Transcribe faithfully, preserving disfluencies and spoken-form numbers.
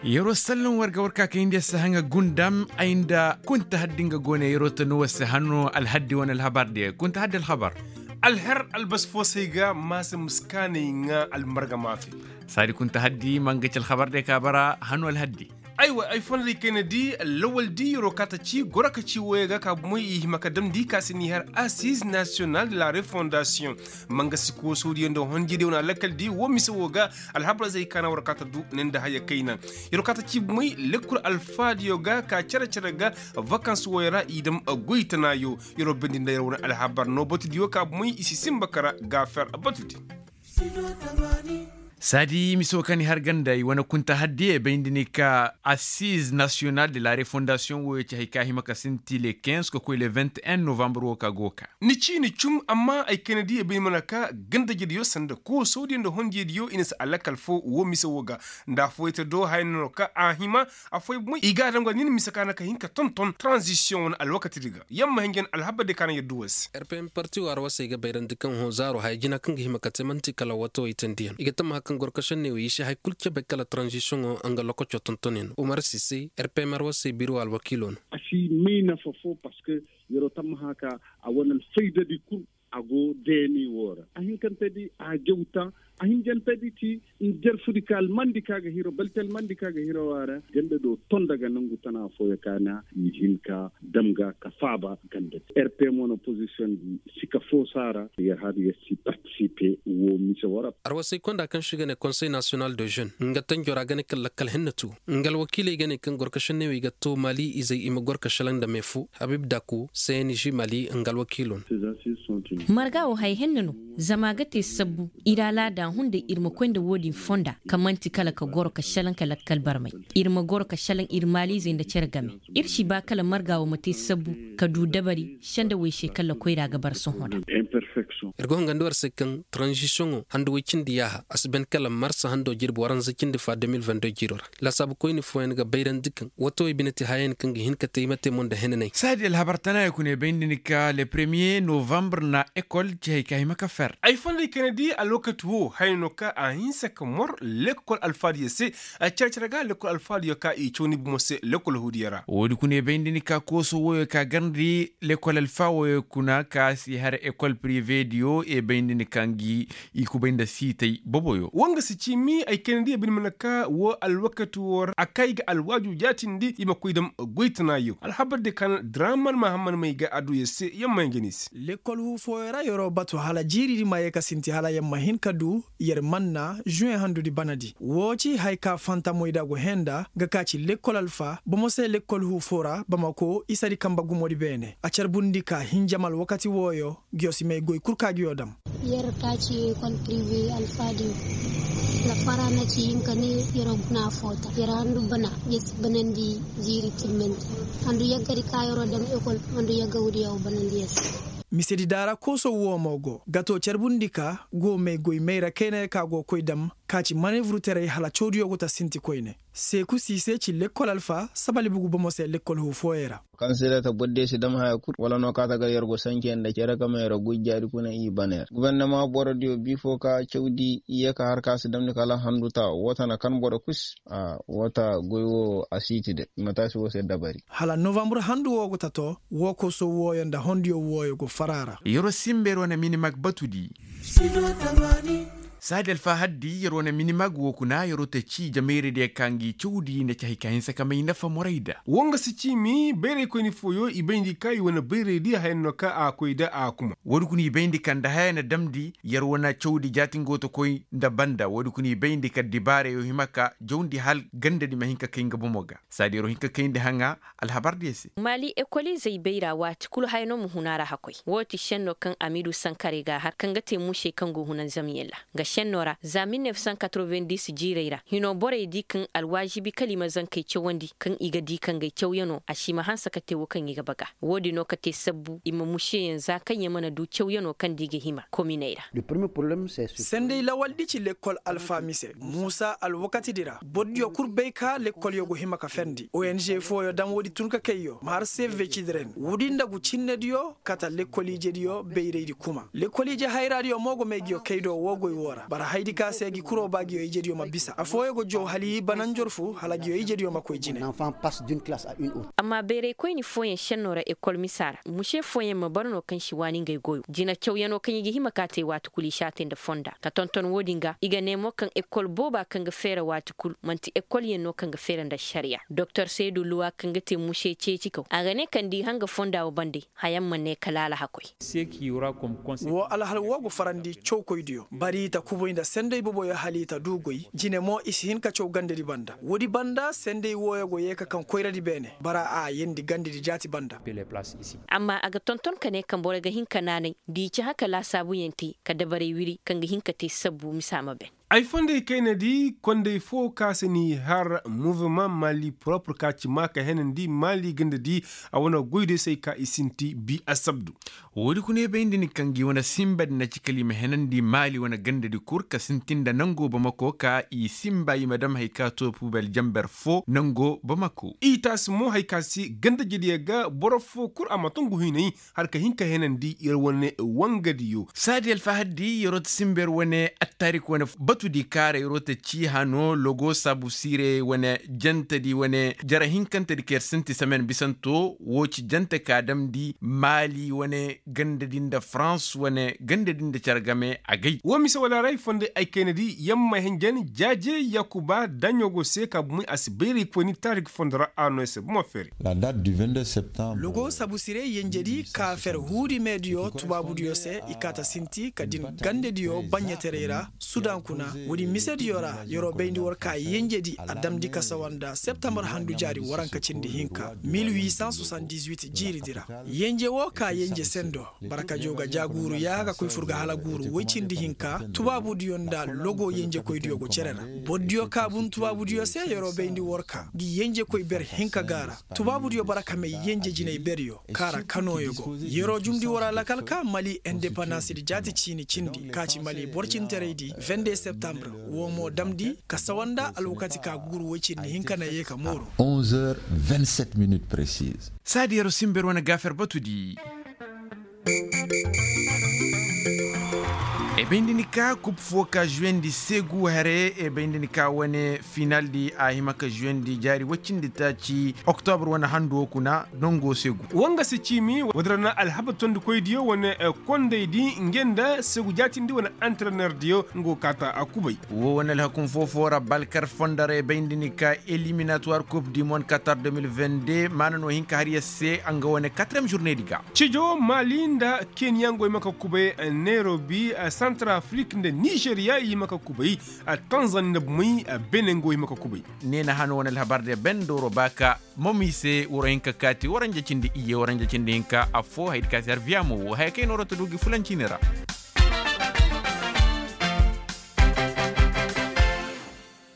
يرو سلم ورقة وركا كيندي سهنga قندام عند كنت هدينغ غوني يرو تنو سهنو الهدي وانا الهبار دي كنت هدي الخبر الهر البسفوسيغا ماس مسكانيغا المرغا مافي ساري كنت هدي مانجيش الخبر دي كابرا هنو الهدي ايوه ايفون لي كندي الاول دي روكاتا تشي غوراكا تشي ويغا كابموي مكدم دي كاسني هر اسيز ناسيونال دي لا ريفونداسيون مانغا سيكو سودي ندو هونجي دي ونا لكل دي وميسوغا الحبر زي كان روكاتا دو نندا هيا كينا روكاتا تشي موي لكور الفا ديوغا كا تشرا تشرغا فاكانس ويرا يدم غويتنايو يرو بندي نديرون الحبر نوبوت ديو كابموي اسي سيمبكرا غافر ابوتدي سادي مسوكاني هرغنداي وانا كنت هدي بيندني كا assise nationale de la refondation ويتي هيكا هيما كسنتي لي خمسة كوكوي لي واحد وعشرين نوفمبر وكا غوكا نيتشي نيتشوم اما اي كندي بين منكا غندا جديو سند كو سودي ندو هونجي ديو انس الاكل فو و ميسوغا ندا فويت دو هاينو كا اهيما افوي مو ايغا دانغو نين ميسكانا كا هينكا تون تون ترانزيشن الوقت ديغا يما هنجن الحبه دي كان يدوس اربم بارتي واروسيغا بيرن دكان هو زارو هايجينا كان هيما كتمنتي كلا واتو يتنديان ايغتم هكان gorkashan ne wishi hay kulche bekala transition anga loko chotontonin Umar Sisi R P M arwasi biro al wakilon asi meina fofo parce que yoro tam haka awonan fayda di kur ago deni wora ahin kan tedi a jewta ahin jan tedi ti nder fudikal mandika ga hiro beltel mandika ga hiro wara gande do ton daga nangu tana foya kana yinka damga ka faba gande R P M on opposition sika fosara ya hadi si participer wo misawara arwasi konda kan shiga ne conseil national de jeunes ngatan jora gane kala kal hennatu ngal wakile gane kan gorkashan ne wigato mali izai ima gorkashalan da mefu habib daku C N J mali ngal wakilon margawo hay hennano zama gate sabbu irala da hunde irma kwenda wodi fonda kamanti kala ka goro ka shalan kala kalbar mai irma goro ka shalan irmali zai da cergame irshi ba kala margawo mate sabbu ka du dabari shanda wai shekalla koira gabar sun hoda imperfection ergo ngandor sekan transition hando wicin diyaha asben kala marsa hando jirbo waran zakin da fa deux mille vingt-deux jiror la sabu koini foyen ga bayran dikan wato ibinati hayen kan hin ka taymate mon da henene سادي الهبر تنا يكون بيندنيكا le premier novembre na école جهيكا هيما كفر ايفون لي كندي الوقت هو هاينوكا اهينسا كمر لكل الفادي سي اتشرغا لكل الفادي كا ايچوني بموسي لكل هوديرا ودي كوني بيندنيكا كوسو وكا غندري لكل الفا وكنا كاسي هر école privée dio e بيندنيكا نجي يكو بيندا سيتي بوبويو وانغ سيتشيمي اي كندي بن منكا و الوقت ور اكايغ الواجو جاتندي يما كويدم غويتنايو الحبر دي كان درامان محمد ميغا ادو يسي يما نجنيس l'école hu foyera yoro batu hala jiri ma yeka sinti hala yamma hin kadu yer manna juin handu di banadi wochi haika fanta moida go henda ga kaci l'école alfa bomose l'école hu fora bamako isari kamba gumodi bene acar bundika hinjamal wakati woyo gyosi me goy kurka gyodam yer kaci école privée alfa di la farana ci yinkane yero na fota yera handu bana yes banandi jiri timmente handu yagari ka yoro dem école handu yagawdi yaw banandi yes misedi dara koso womogo gato cerbundika go me goy meira kene ka go koydam kaci manevru tere hala chodiyo go ta sinti koyne seku sise ci l'école alpha sabali bugu bomo se l'école hu foera kansela ta bodde si dam ha kut wala no kata ga yergo sanki en da kera kamera gujjari kuna i baner gouvernement borodio bifo ka chawdi iye ka harka si dam ni kala handuta wota na kan bodo kus a wota goyo asiti de matasi wo se dabari hala novembre handu wo go tato wo ko so wo yanda hondio wo go farara yoro simbero na minimak batudi سادي الفهدي يرونا مينيماغ وكنا يرو تشي جميري دي كانغي تشودي نتشي كاينسا كما ينفا مريدا وانغا سيتشي مي بيري كوني فويو يبيندي كاي وانا بيري دي هاينوكا آكويدا آكوما ودكوني يبيندي كان دهاينا دمدي يرونا تشودي جاتنغو تكوي ndabanda ودكوني يبيندي كدباري يوهمكا جوندي حال غند دي مهينكا كينغا بوموغا سادي روهينكا كيندي هنغا الحبار ديسي مالي اكولي زي بيرا وات كل هاينو مهنارا حكوي واتي شنو كان اميدو سانكاريغا هار كانغتي موشي كانغو هنان زميلا shenora za mille neuf cent quatre-vingt-dix jireira hino bore di kan alwajibi kalima zan kai ce wandi kan iga di kan gai cew yano a shi ma hansa ka tewo kan iga baga wodi no ka te sabbu imma mushe yanzu kan yi mana du cew yano kan dige hima kominaira le premier problème c'est sende la waldi ci l'école alpha mise musa alwakati dira boddio kurbeka l'école yogo hima ka fendi O N G fo yo dam wodi tunka kayo mar save children wudi ndagu cinne dio kata l'école je dio beyredi kuma l'école je hayradio mogo megio kaydo wogo wora nora bara haidi ka segi kuro bagi yo ijediyo mabisa afoye go jo hali banan jorfu halagi yo ijediyo makoy jine amma bere koy ni foyen shennora école misara mushe foyen ma barno kan shi wani ngay goyo jina kyaw yano kan yigi himakate watu kuli shatin da fonda ka tonton wodinga iga nemo kan école boba kan ga fera watu kul manti école yeno kan ga fera da sharia docteur Seydou Luwa kan ga te mushe ceci ko aga ne kan di hanga fonda wo bande hayam manne kalala hakoy wo alhal wogo farandi chowkoy diyo bari ta kuboynda sendey bobo ya halita dugoy jine mo isihin ka chow gande di banda wodi banda sendey woyogo yeka kan koyradi bene bara a yendi gande di jati banda amma aga tonton kane kan bore ga hinka nane di ci haka la sabu yenti ka dabare wiri kan ga hinka te sabbu misama ben ay fonde kennedy konde fo kasani har mouvement mali propre ka ci maka henen di mali gande di a wona goyde sai ka isinti bi asabdu wodi kune bendi ni kangi wona simba na ci kalima henen di mali wona gande di kur ka sintinda nango bamako ka i simba yi madam hayka to pubel jamber fo nango bamako itas mo haykasi gande jidi ga borofo kur amatongu hinay har ka hinka henen di irwone wangadi yo sadi al fahdi yorot simber wone attarik wona batu di kare rota ci hano logo sabu sire wane janta di wane jara hinkanta di kersinti samen bisanto woci janta kadam di mali wane ganda dinda France wane ganda dinda chargame agay wo misa wala ray fonde ay kennedy yamma henjen jaje yakuba danyogo seka bumi asberi poni tarik fondra anos mo feri la date du vingt-deux septembre logo sabu sire yenjedi ka fer hudi medio tubabu dio se ikata sinti kadin gande dio banyeterera sudan kuna wodi misedi yora yoro beyndi worka yenjedi adamdi kasawanda septembre handu jari waranka cindi hinka mille huit cent soixante-dix-huit jiri dira yenje wo ka yenje sendo baraka joga jaguru yaga koy furga hala guru wecindi hinka tubabu dionda logo yenje koy diogo cerera boddio ka bun tubabu dio se yoro beyndi worka gi yenje koy ber hinka gara tubabu dio baraka me yenje jinay beryo kara kanoyogo yoro jumdi wora lakalka mali independance di jati chini chindi kaci mali borcinteredi vingt-deux septembre womo damdi kasawanda alwakati ka guru wacin ni hinkana yeka moro onze heures vingt-sept minutes précises sadi yaro simber wana gafer batudi e bindini ka coupe foka juendi segu hare e bindini ka wane final di ahimaka juendi jari wacindi taci octobre wana hando kuna nongo segu wanga se cimi wadrana alhabaton koy dio wane konde di ngenda segu jatindi wana entraîneur dio ngo kata akubay wo wana la kun fofora balkar fondare bindini ka éliminatoire coupe du monde Qatar deux mille vingt-deux manano hinka hariya se anga wane quatrième journée diga cijo malinda Kenya ngo maka kubay Nairobi Centrafrique nde Nigeria yi maka kubay a Tanzania bumi a Benin yi maka kubay nena hano wona habarde bendoro baka momise worenka kati woranja cindi iye woranja cindi hinka afo hayd kasar viamo hay kay no roto dugi fulancinera